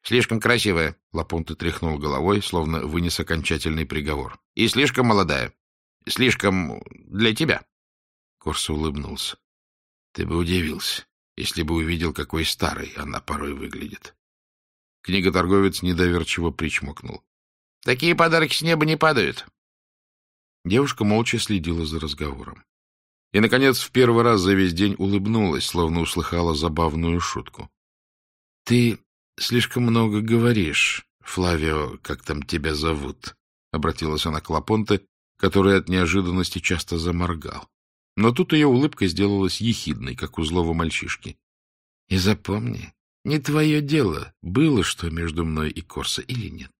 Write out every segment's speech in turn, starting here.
Слишком красивая. Лапонте тряхнул головой, словно вынес окончательный приговор. И слишком молодая. Слишком для тебя. Корсо улыбнулся. Ты бы удивился, если бы увидел, какой старой она порой выглядит. Книготорговец недоверчиво причмокнул. Такие подарки с неба не падают. Девушка молча следила за разговором. И, наконец, в первый раз за весь день улыбнулась, словно услыхала забавную шутку. — Ты слишком много говоришь, Флавио, как там тебя зовут, — обратилась она к Лапонте, который от неожиданности часто заморгал. Но тут ее улыбка сделалась ехидной, как у злого мальчишки. — И запомни, не твое дело, было что между мной и Корсо или нет.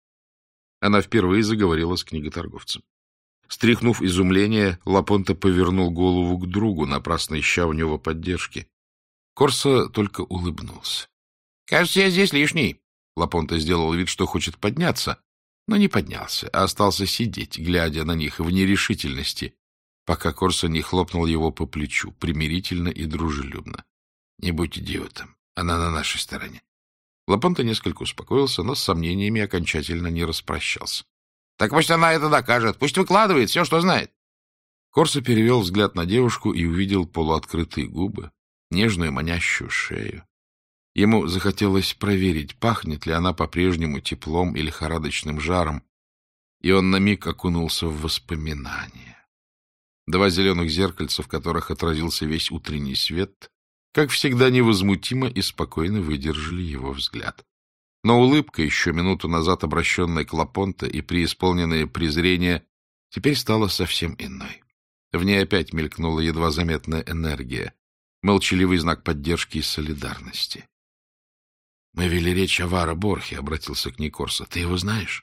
Она впервые заговорила с книготорговцем. Стряхнув изумление, Лапонте повернул голову к другу, напрасно ища у него поддержки. Корсо только улыбнулся. — Кажется, я здесь лишний. Лапонте сделал вид, что хочет подняться, но не поднялся, а остался сидеть, глядя на них в нерешительности, пока Корсо не хлопнул его по плечу, примирительно и дружелюбно. — Не будь идиотом, она на нашей стороне. Лапонте несколько успокоился, но с сомнениями окончательно не распрощался. — Так пусть она это докажет, пусть выкладывает все, что знает. Корсо перевел взгляд на девушку и увидел полуоткрытые губы, нежную манящую шею. Ему захотелось проверить, пахнет ли она по-прежнему теплом или лихорадочным жаром, и он на миг окунулся в воспоминания. Два зеленых зеркальца, в которых отразился весь утренний свет, как всегда невозмутимо и спокойно выдержали его взгляд. Но улыбка, еще минуту назад обращенная к Лапонте и преисполненное презрение, теперь стала совсем иной. В ней опять мелькнула едва заметная энергия, молчаливый знак поддержки и солидарности. — Мы вели речь о Варо Борхе, — обратился к ней Корсо. — Ты его знаешь?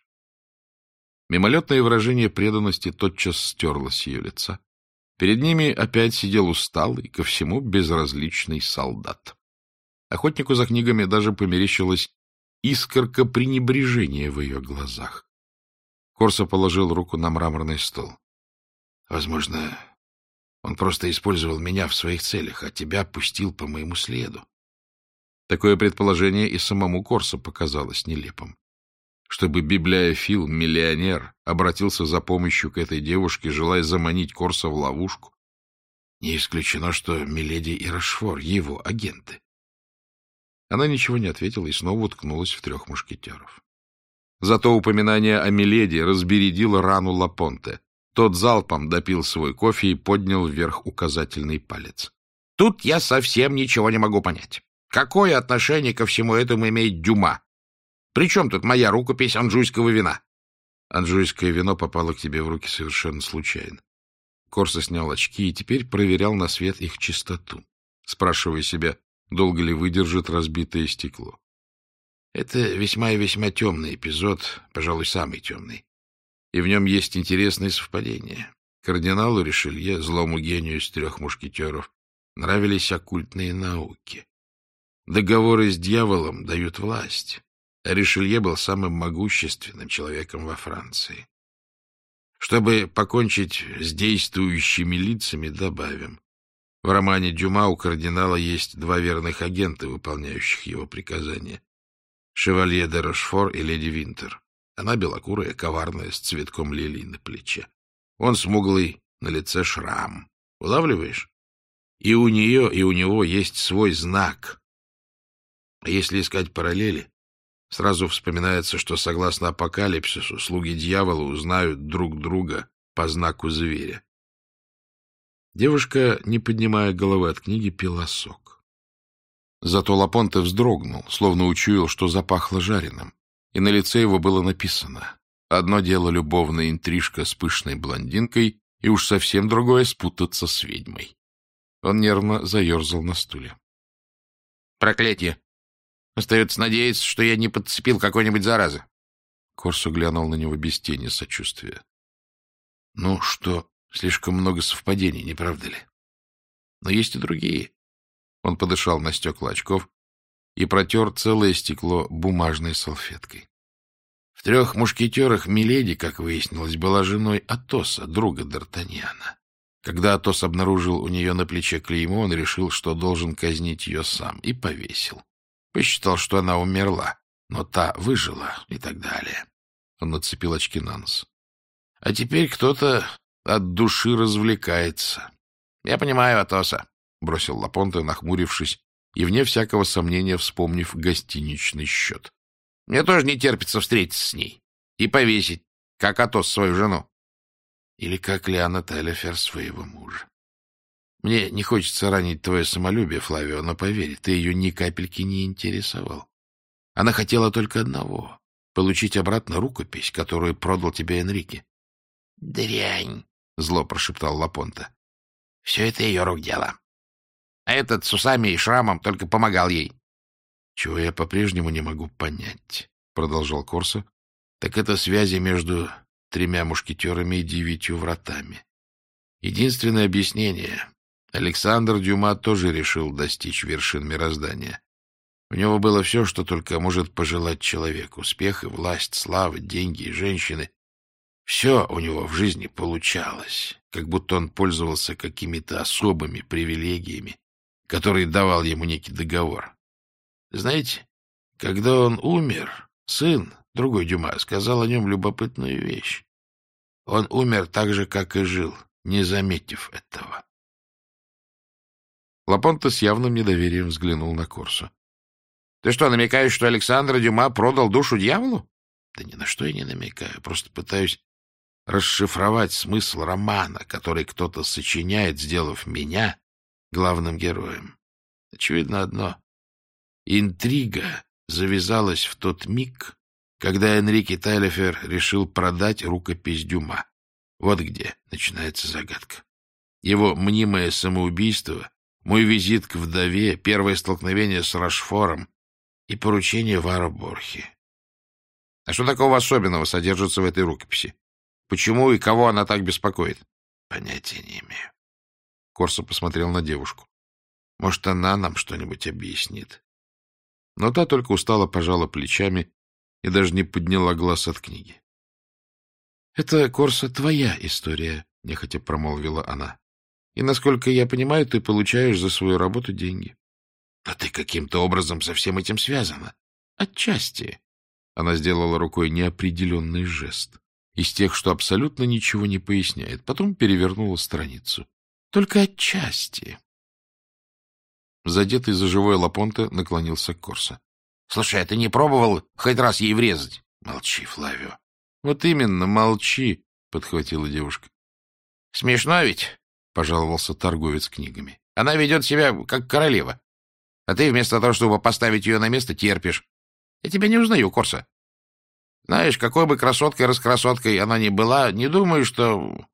Мимолетное выражение преданности тотчас стерлось с ее лица. Перед ними опять сидел усталый, ко всему безразличный солдат. Охотнику за книгами даже померещилась искорка пренебрежения в ее глазах. Корсо положил руку на мраморный стол. — Возможно, он просто использовал меня в своих целях, а тебя пустил по моему следу. Такое предположение и самому Корсо показалось нелепым. Чтобы библиофил, миллионер, обратился за помощью к этой девушке, желая заманить Корсо в ловушку. Не исключено, что Миледи и Рошфор — его агенты. Она ничего не ответила и снова уткнулась в трех мушкетеров. Зато упоминание о Миледи разбередило рану Лапонте. Тот залпом допил свой кофе и поднял вверх указательный палец. — Тут я совсем ничего не могу понять. Какое отношение ко всему этому имеет Дюма? При чем тут моя рукопись анжуйского вина? Анжуйское вино попало к тебе в руки совершенно случайно. Корсо снял очки и теперь проверял на свет их чистоту, спрашивая себя, долго ли выдержит разбитое стекло. Это весьма и весьма темный эпизод, пожалуй, самый темный. И в нем есть интересные совпадения. Кардиналу Ришелье, злому гению из трех мушкетеров, нравились оккультные науки. Договоры с дьяволом дают власть, а Ришелье был самым могущественным человеком во Франции. Чтобы покончить с действующими лицами, добавим. В романе Дюма у кардинала есть два верных агента, выполняющих его приказания. Шевалье де Рошфор и леди Винтер. Она белокурая, коварная, с цветком лилий на плече. Он смуглый, на лице шрам. Улавливаешь? И у нее, и у него есть свой знак. А если искать параллели, сразу вспоминается, что, согласно апокалипсису, слуги дьявола узнают друг друга по знаку зверя. Девушка, не поднимая головы от книги, пила сок. Зато Лапонте вздрогнул, словно учуял, что запахло жареным, и на лице его было написано: одно дело любовная интрижка с пышной блондинкой, и уж совсем другое — спутаться с ведьмой. Он нервно заерзал на стуле. — Проклятие! Остается надеяться, что я не подцепил какой-нибудь заразы. Корсо глянул на него без тени сочувствия. — Ну что, слишком много совпадений, не правда ли? Но есть и другие. Он подышал на стекла очков и протер целое стекло бумажной салфеткой. В трех мушкетерах Миледи, как выяснилось, была женой Атоса, друга Д'Артаньяна. Когда Атос обнаружил у нее на плече клеймо, он решил, что должен казнить ее сам, и повесил. Посчитал, что она умерла, но та выжила и так далее. Он нацепил очки на нос. А теперь кто-то от души развлекается. — Я понимаю, Атоса, — бросил Лапонте, нахмурившись и, вне всякого сомнения, вспомнив гостиничный счет. — Мне тоже не терпится встретиться с ней и повесить, как Атос свою жену. Или как Лиана Таллифер своего мужа. Мне не хочется ранить твое самолюбие, Флавио, но поверь, ты ее ни капельки не интересовал. Она хотела только одного — получить обратно рукопись, которую продал тебе Энрике. — Дрянь! — зло прошептал Лапонте. — Все это ее рук дело. А этот с усами и шрамом только помогал ей. — Чего я по-прежнему не могу понять, — продолжал Корсо, — так это связи между 3 мушкетерами и 9 вратами. Единственное объяснение — Александр Дюма тоже решил достичь вершин мироздания. У него было все, что только может пожелать человек. Успех и власть, слава, деньги и женщины. Все у него в жизни получалось, как будто он пользовался какими-то особыми привилегиями, которые давал ему некий договор. Знаете, когда он умер, сын, другой Дюма, сказал о нем любопытную вещь. Он умер так же, как и жил, не заметив этого. Лапонте с явным недоверием взглянул на Корсо. — Ты что, намекаешь, что Александр Дюма продал душу дьяволу? — Да ни на что я не намекаю, просто пытаюсь расшифровать смысл романа, который кто-то сочиняет, сделав меня главным героем. Очевидно одно. Интрига завязалась в тот миг, когда Энрике Таллифер решил продать рукопись Дюма. Вот где начинается загадка. Его мнимое самоубийство, мой визит к вдове, первое столкновение с Рашфором и поручение Варо Борхи. А что такого особенного содержится в этой рукописи? Почему и кого она так беспокоит? Понятия не имею. Корсо посмотрел на девушку. Может, она нам что-нибудь объяснит. Но та только устало пожала плечами и даже не подняла глаз от книги. — Это, Корсо, твоя история, — нехотя промолвила она. — И, насколько я понимаю, ты получаешь за свою работу деньги. — Но ты каким-то образом со всем этим связана. — Отчасти. Она сделала рукой неопределенный жест, из тех, что абсолютно ничего не поясняет. Потом перевернула страницу. — Только отчасти. Задетый за живое Лапонте наклонился к Корсо. — Слушай, а ты не пробовал хоть раз ей врезать? — Молчи, Флавио. — Вот именно, молчи, — подхватила девушка. — Смешно ведь, — пожаловался торговец книгами. — Она ведет себя как королева. А ты вместо того, чтобы поставить ее на место, терпишь. Я тебя не узнаю, Корсо. Знаешь, какой бы красоткой-раскрасоткой она ни была, не думаю, что...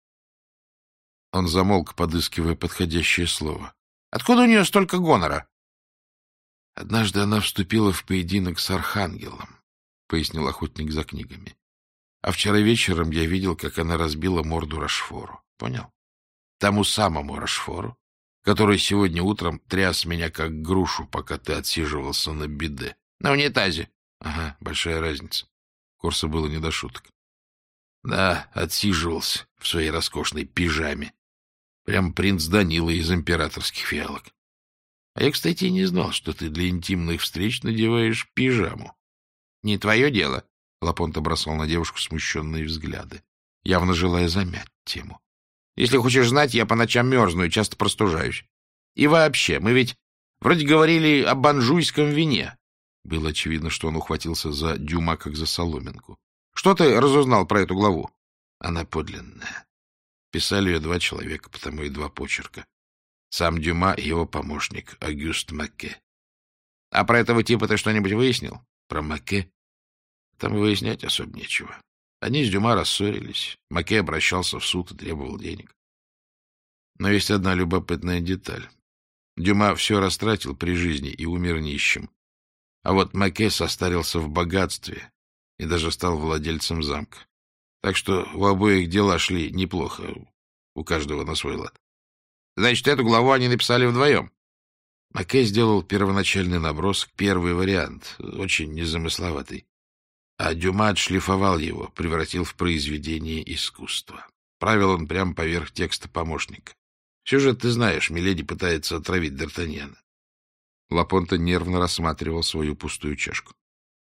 Он замолк, подыскивая подходящее слово. Откуда у нее столько гонора? — Однажды она вступила в поединок с архангелом, — пояснил охотник за книгами. А вчера вечером я видел, как она разбила морду Рашфору. Понял? Тому самому Рашфору, который сегодня утром тряс меня как грушу, пока ты отсиживался на биде. На унитазе. Ага, большая разница. Корсо было не до шуток. Да, отсиживался в своей роскошной пижаме. Прям принц Данила из императорских фиалок. А я, кстати, не знал, что ты для интимных встреч надеваешь пижаму. — Не твое дело. Лапонте бросал на девушку смущенные взгляды, явно желая замять тему. — Если хочешь знать, я по ночам мерзну и часто простужаюсь. И вообще, мы ведь вроде говорили об анжуйском вине. Было очевидно, что он ухватился за Дюма, как за соломинку. — Что ты разузнал про эту главу? — Она подлинная. Писали ее 2 человека, потому и 2 почерка. Сам Дюма и его помощник, Огюст Маке. — А про этого типа ты что-нибудь выяснил? — Про Маке? Там выяснять особо нечего. Они с Дюма рассорились. Маке обращался в суд и требовал денег. Но есть одна любопытная деталь. Дюма все растратил при жизни и умер нищим. А вот Маке состарился в богатстве и даже стал владельцем замка. Так что у обоих дела шли неплохо, у каждого на свой лад. Значит, эту главу они написали вдвоем. Маке сделал первоначальный набросок, первый вариант, очень незамысловатый. А Дюма отшлифовал его, превратил в произведение искусства. Правил он прямо поверх текста помощника. Сюжет ты знаешь, Миледи пытается отравить Д'Артаньяна. Лапонте нервно рассматривал свою пустую чашку.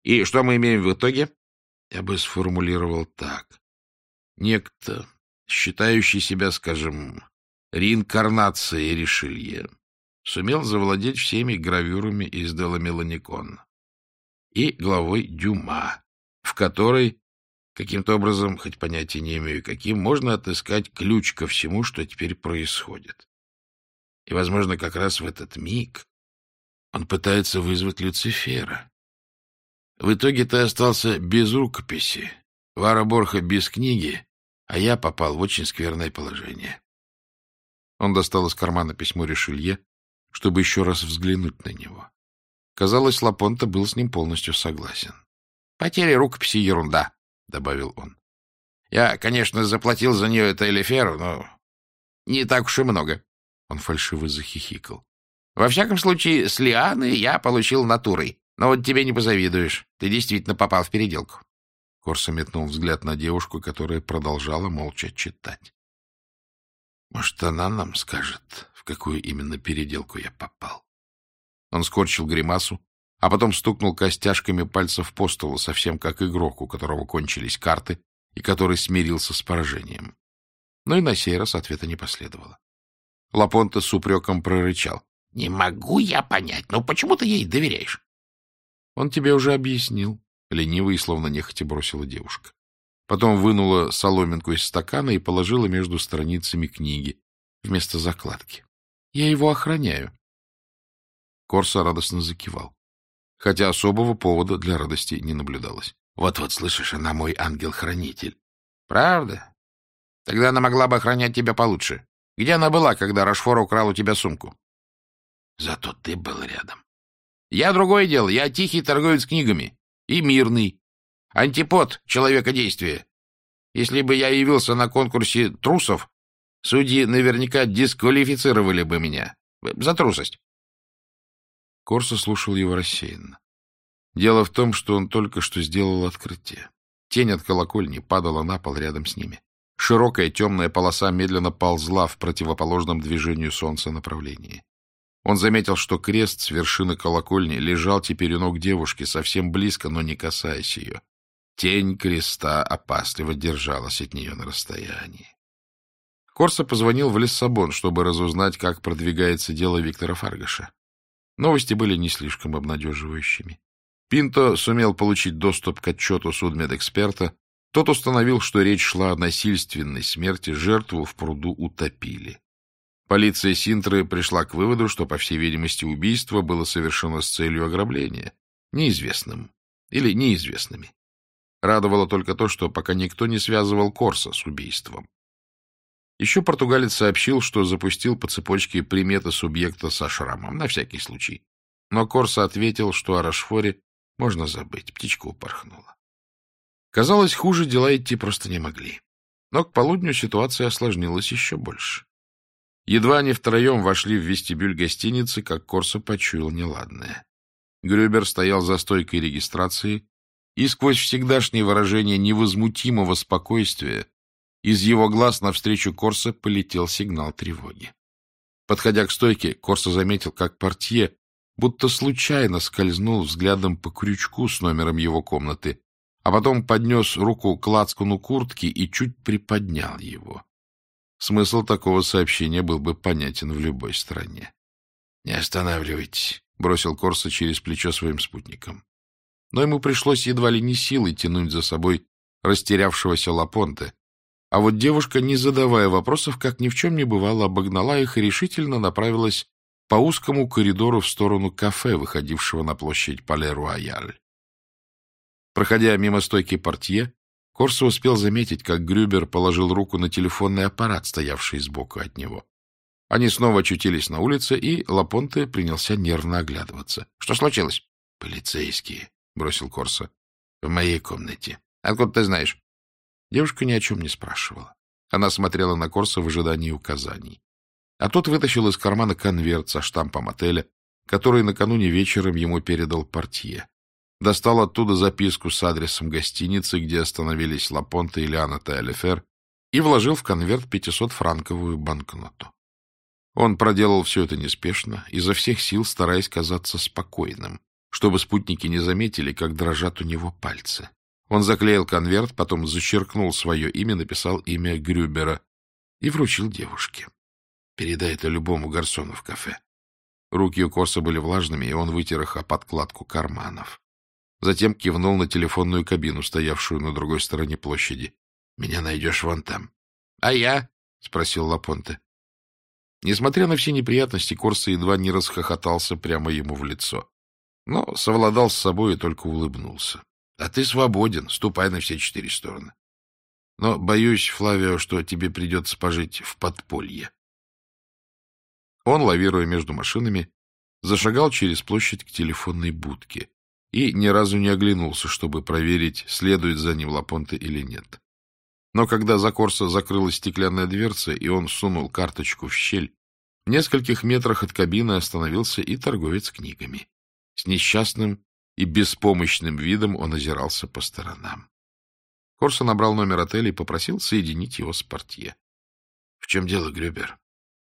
И что мы имеем в итоге? Я бы сформулировал так. Некто, считающий себя, скажем, реинкарнацией Ришелье, сумел завладеть всеми гравюрами из Делла Меланикона и главой Дюма, в которой, каким-то образом, хоть понятия не имею каким, можно отыскать ключ ко всему, что теперь происходит. И, возможно, как раз в этот миг он пытается вызвать Люцифера. В итоге ты остался без рукописи, Вара Борха без книги, а я попал в очень скверное положение. Он достал из кармана письмо Ришелье, чтобы еще раз взглянуть на него. Казалось, Лапонта был с ним полностью согласен. — Потеря рукописи — ерунда, — добавил он. — Я, конечно, заплатил за нее Таилеферу, но не так уж и много. Он фальшиво захихикал. — Во всяком случае, с Лианы я получил натурой. Но вот тебе не позавидуешь. Ты действительно попал в переделку. Корсо метнул взгляд на девушку, которая продолжала молча читать. Может, она нам скажет, в какую именно переделку я попал? Он скорчил гримасу, а потом стукнул костяшками пальцев по столу, совсем как игрок, у которого кончились карты и который смирился с поражением. Но и на сей раз ответа не последовало. Лапонта с упреком прорычал. — Не могу я понять, но почему ты ей доверяешь? — Он тебе уже объяснил, — лениво и словно нехотя бросила девушка. Потом вынула соломинку из стакана и положила между страницами книги вместо закладки. — Я его охраняю. Корсо радостно закивал, хотя особого повода для радости не наблюдалось. — Вот-вот, слышишь, она мой ангел-хранитель. — Правда? Тогда она могла бы охранять тебя получше. Где она была, когда Рашфор украл у тебя сумку? — Зато ты был рядом. — Я другое дело. Я тихий торговец книгами. И мирный. Антипод человека действия. Если бы я явился на конкурсе трусов, судьи наверняка дисквалифицировали бы меня. За трусость. Корсо слушал его рассеянно. Дело в том, что он только что сделал открытие. Тень от колокольни падала на пол рядом с ними. Широкая темная полоса медленно ползла в противоположном движению солнца направлении. Он заметил, что крест с вершины колокольни лежал теперь у ног девушки, совсем близко, но не касаясь ее. Тень креста опасливо держалась от нее на расстоянии. Корсо позвонил в Лиссабон, чтобы разузнать, как продвигается дело Виктора Фаргаша. Новости были не слишком обнадеживающими. Пинто сумел получить доступ к отчету судмедэксперта. Тот установил, что речь шла о насильственной смерти, жертву в пруду утопили. Полиция Синтры пришла к выводу, что, по всей видимости, убийство было совершено с целью ограбления, неизвестным или неизвестными. Радовало только то, что пока никто не связывал Корсо с убийством. Еще португалец сообщил, что запустил по цепочке приметы субъекта со шрамом, на всякий случай. Но Корсо ответил, что о Рашфоре можно забыть, птичка упорхнула. Казалось, хуже дела идти просто не могли. Но к полудню ситуация осложнилась еще больше. Едва они втроем вошли в вестибюль гостиницы, как Корсо почуял неладное. Грюбер стоял за стойкой регистрации, и сквозь всегдашнее выражение невозмутимого спокойствия из его глаз навстречу Корсо полетел сигнал тревоги. Подходя к стойке, Корсо заметил, как портье будто случайно скользнул взглядом по крючку с номером его комнаты, а потом поднес руку к лацкану куртки и чуть приподнял его. Смысл такого сообщения был бы понятен в любой стране. — Не останавливайтесь, — бросил Корсо через плечо своим спутникам. Но ему пришлось едва ли не силой тянуть за собой растерявшегося Лапонте, а вот девушка, не задавая вопросов, как ни в чем не бывало, обогнала их и решительно направилась по узкому коридору в сторону кафе, выходившего на площадь Пале-Руаяль. Проходя мимо стойки портье, Корсо успел заметить, как Грюбер положил руку на телефонный аппарат, стоявший сбоку от него. Они снова очутились на улице, и Лапонте принялся нервно оглядываться. — Что случилось? — Полицейские, — бросил Корсо. — В моей комнате. — Откуда ты знаешь? Девушка ни о чем не спрашивала. Она смотрела на Корсо в ожидании указаний. А тот вытащил из кармана конверт со штампом отеля, который накануне вечером ему передал портье. Достал оттуда записку с адресом гостиницы, где остановились Лапонте и Лиана Таилефер, и вложил в конверт 500-франковую банкноту. Он проделал все это неспешно, изо всех сил стараясь казаться спокойным, чтобы спутники не заметили, как дрожат у него пальцы. Он заклеил конверт, потом зачеркнул свое имя, написал имя Грюбера и вручил девушке. «Передай это любому гарсону в кафе». Руки у Корса были влажными, и он вытер их о подкладку карманов. Затем кивнул на телефонную кабину, стоявшую на другой стороне площади. «Меня найдешь вон там». «А я?» — спросил Лапонте. Несмотря на все неприятности, Корса едва не расхохотался прямо ему в лицо. Но совладал с собой и только улыбнулся. «А ты свободен, ступай на все 4 стороны. Но боюсь, Флавио, что тебе придется пожить в подполье». Он, лавируя между машинами, зашагал через площадь к телефонной будке и ни разу не оглянулся, чтобы проверить, следует за ним Лапонте или нет. Но когда за Корсо закрылась стеклянная дверца, и он сунул карточку в щель, в нескольких метрах от кабины остановился и торговец книгами. С несчастным и беспомощным видом он озирался по сторонам. Корсо набрал номер отеля и попросил соединить его с портье. — В чем дело, Грюбер?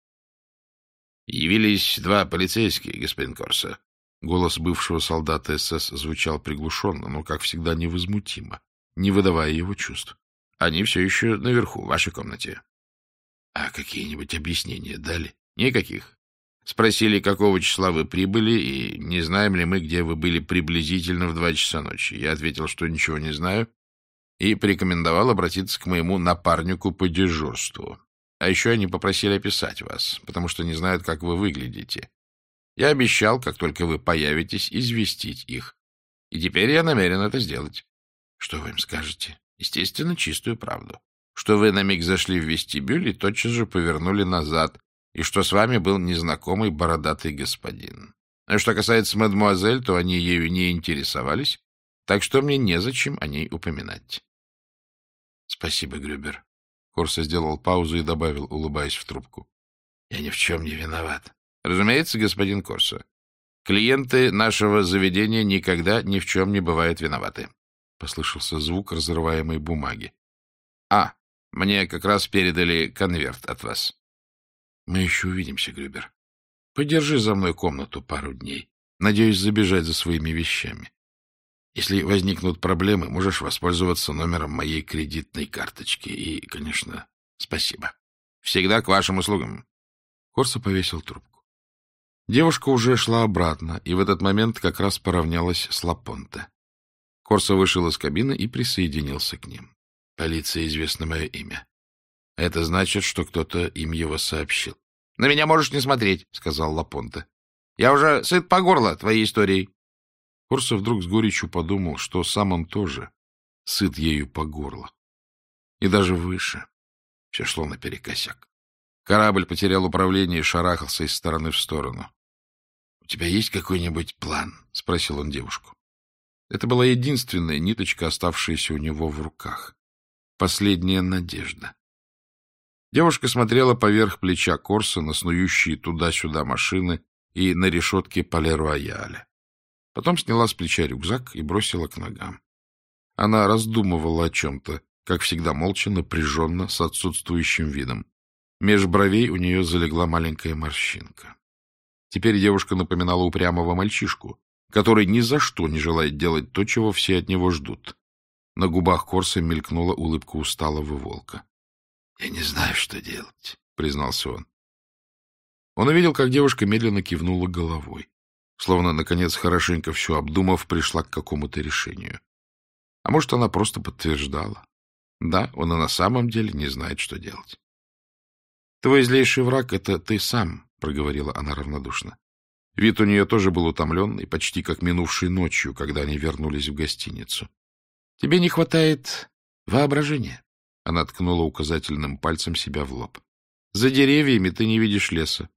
— Явились 2 полицейские, господин Корсо. Голос бывшего солдата СС звучал приглушенно, но, как всегда, невозмутимо, не выдавая его чувств. — Они все еще наверху, в вашей комнате. — А какие-нибудь объяснения дали? — Никаких. Спросили, какого числа вы прибыли, и не знаем ли мы, где вы были приблизительно в 2 часа ночи. Я ответил, что ничего не знаю, и порекомендовал обратиться к моему напарнику по дежурству. А еще они попросили описать вас, потому что не знают, как вы выглядите. Я обещал, как только вы появитесь, известить их. И теперь я намерен это сделать. Что вы им скажете? Естественно, чистую правду. Что вы на миг зашли в вестибюль и тотчас же повернули назад, и что с вами был незнакомый бородатый господин. А что касается мадемуазель, то они ею не интересовались, так что мне незачем о ней упоминать. — Спасибо, Грюбер. Корсо сделал паузу и добавил, улыбаясь в трубку. — Я ни в чем не виноват. — Разумеется, господин Корсо. Клиенты нашего заведения никогда ни в чем не бывают виноваты. Послышался звук разрываемой бумаги. — А, мне как раз передали конверт от вас. — Мы еще увидимся, Грюбер. Подержи за мной комнату пару дней. Надеюсь забежать за своими вещами. Если возникнут проблемы, можешь воспользоваться номером моей кредитной карточки. И, конечно, спасибо. Всегда к вашим услугам. Корсо повесил трубку. Девушка уже шла обратно, и в этот момент как раз поравнялась с Лапонте. Корсо вышел из кабины и присоединился к ним. Полиции известно мое имя. Это значит, что кто-то им его сообщил. — На меня можешь не смотреть, — сказал Лапонте. — Я уже сыт по горло твоей историей. Корсо вдруг с горечью подумал, что сам он тоже сыт ею по горло. И даже выше. Все шло наперекосяк. Корабль потерял управление и шарахался из стороны в сторону. — У тебя есть какой-нибудь план? — спросил он девушку. Это была единственная ниточка, оставшаяся у него в руках. Последняя надежда. Девушка смотрела поверх плеча Корсо на снующие туда-сюда машины и на решетке Пале-Рояля. Потом сняла с плеча рюкзак и бросила к ногам. Она раздумывала о чем-то, как всегда молча, напряженно, с отсутствующим видом. Меж бровей у нее залегла маленькая морщинка. Теперь девушка напоминала упрямого мальчишку, который ни за что не желает делать то, чего все от него ждут. На губах Корсо мелькнула улыбка усталого волка. — Я не знаю, что делать, — признался он. Он увидел, как девушка медленно кивнула головой, словно, наконец, хорошенько все обдумав, пришла к какому-то решению. А может, она просто подтверждала. Да, он и на самом деле не знает, что делать. — Твой злейший враг — это ты сам, — проговорила она равнодушно. Вид у нее тоже был утомленный, почти как минувшей ночью, когда они вернулись в гостиницу. — Тебе не хватает воображения. Она ткнула указательным пальцем себя в лоб. — За деревьями ты не видишь леса.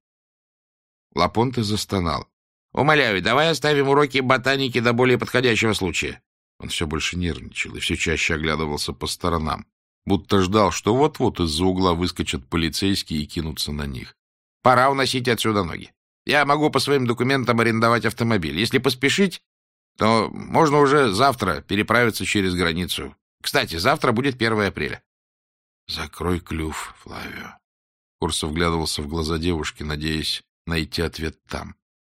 Лапонте застонал. — Умоляю, давай оставим уроки ботаники до более подходящего случая. Он все больше нервничал и все чаще оглядывался по сторонам, будто ждал, что вот-вот из-за угла выскочат полицейские и кинутся на них. — Пора уносить отсюда ноги. Я могу по своим документам арендовать автомобиль. Если поспешить, то можно уже завтра переправиться через границу. Кстати, завтра будет 1 апреля. — Закрой клюв, Флавио. Корсо вглядывался в глаза девушки, надеясь найти ответ там.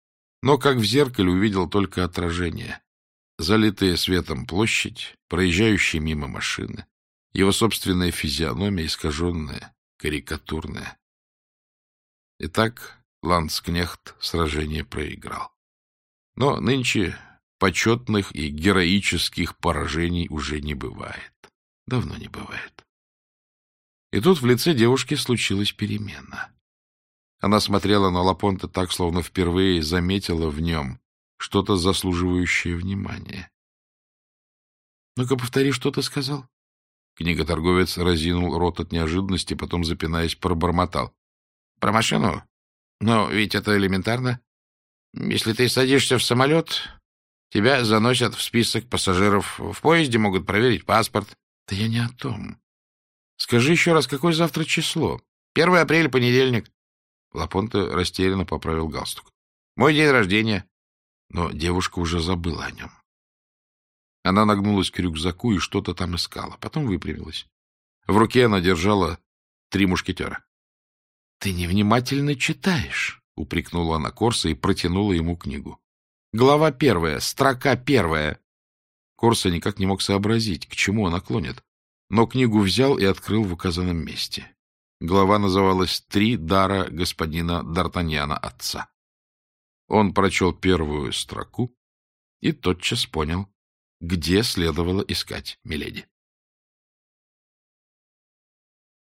но, как в зеркале, увидел только отражение. Залитая светом площадь, проезжающие мимо машины, его собственная физиономия, искаженная, карикатурная. Итак, ландскнехт сражение проиграл. Но нынче почетных и героических поражений уже не бывает. Давно не бывает. И тут в лице девушки случилась перемена. Она смотрела на Лапонте так, словно впервые заметила в нем что-то заслуживающее внимания. — Ну-ка, повтори, что ты сказал? Книготорговец разинул рот от неожиданности, потом, запинаясь, пробормотал. — Про машину? Но ведь это элементарно. Если ты садишься в самолет, тебя заносят в список пассажиров. В поезде могут проверить паспорт. — Да я не о том. Скажи еще раз, какое завтра число? 1 апреля, понедельник. Лапонте растерянно поправил галстук. — Мой день рождения. Но девушка уже забыла о нем. Она нагнулась к рюкзаку и что-то там искала, потом выпрямилась. В руке она держала 3 мушкетера. — Ты невнимательно читаешь, — упрекнула она Корса и протянула ему книгу. — Глава 1, строка 1. Корса никак не мог сообразить, к чему она клонит, но книгу взял и открыл в указанном месте. Глава называлась «3 дара господина Д'Артаньяна отца». Он прочел первую строку и тотчас понял, где следовало искать миледи.